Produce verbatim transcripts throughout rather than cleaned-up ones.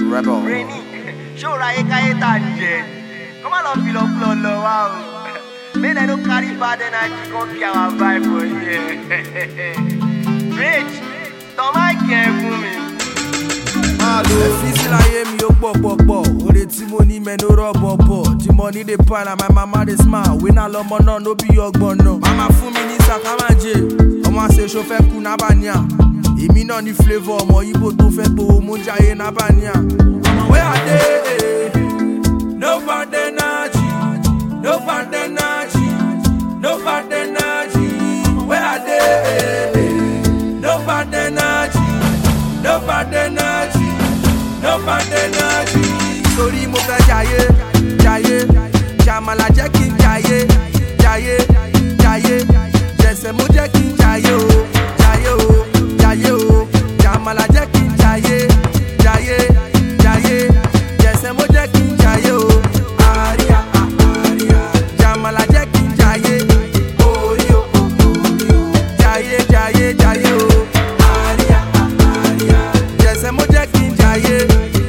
Rebel. Rainy, show right here, Tanje. Come on, feel up, flow, low, wow. Men, I don't carry bad energy, come be our vibe for here. Rich, don't mind careful me. Feel like hear me, oh, pop, pop, pop. Oh, the Timoni, man, no rubber, pop. The money they pile, and my mama they smile. We not love no, no be your gun, no. Mama fu me ni sakamaje. Mama say chauffeur kuna banya. Emi no ni flavor, mo ibo to fe po mo jaye na banya. Mama where are they? No bad energy, no bad energy, no bad energy. Where are they? No bad energy, no bad energy. No bad energy. Sorry mo fẹ́ jayé, jayé. Jamala jẹ́ kí n jayé, jayé, jayé. Jẹ̀sẹ̀ mo jẹ́ kí n jayé o, jayé o, jayé o. Jamala jẹ́ kí n jayé, jayé, jayé. Jẹ̀sẹ̀ mo jẹ́ kí n jayé o. Aria, aria. Jamala jẹ́ kí n jayé, orí o, orí o. Jayé, jayé, jayé o. Aria, aria. Jẹ̀sẹ̀ mo jẹ́ kí n jayé.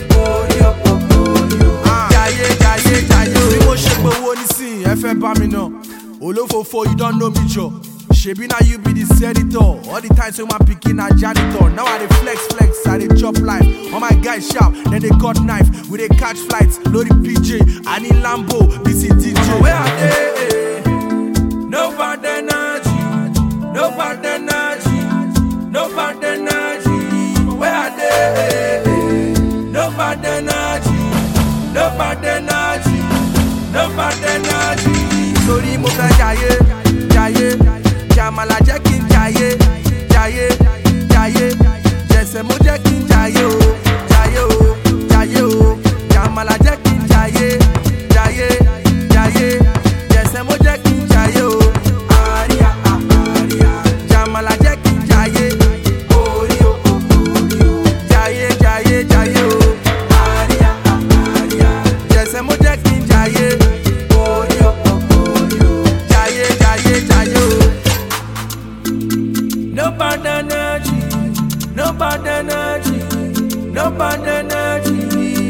F M Bamino, Olofofo, you don't know me, Joe. Shebi now you be the senator. All the time, so my picking a janitor. Now I dey flex, flex, I dey chop life. All my guys sharp, then they cut knife. We dey catch flights, load the P J. I need Lambo, B C D J. Where are they? No bad energy, no bad energy, no bad energy. Where are they? No bad energy, no bad energy. No bad energy. Sorry mo fẹ́ jayé, jayé. Jamala jẹ́ kí n jayé, jayé, jayé. Jẹ̀sẹ̀ mo jẹ́ kí n jayé o, jayé o, jayé o. Jamala jẹ́ kí n jayé, jayé, jayé. Jẹ̀sẹ̀ mo jẹ́ kí n jayé o. Aria, aria. Jamala jẹ́ kí n jayé, orí o, orí o. Jayé, jayé, jayé o. Aria, aria. Jẹ̀sẹ̀ mo jẹ́ kí n jayé. No bad energy, no bad energy, no bad energy.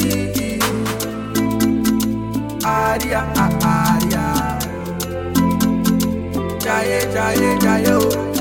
Aria, aria. Jaye, jaye, jaye.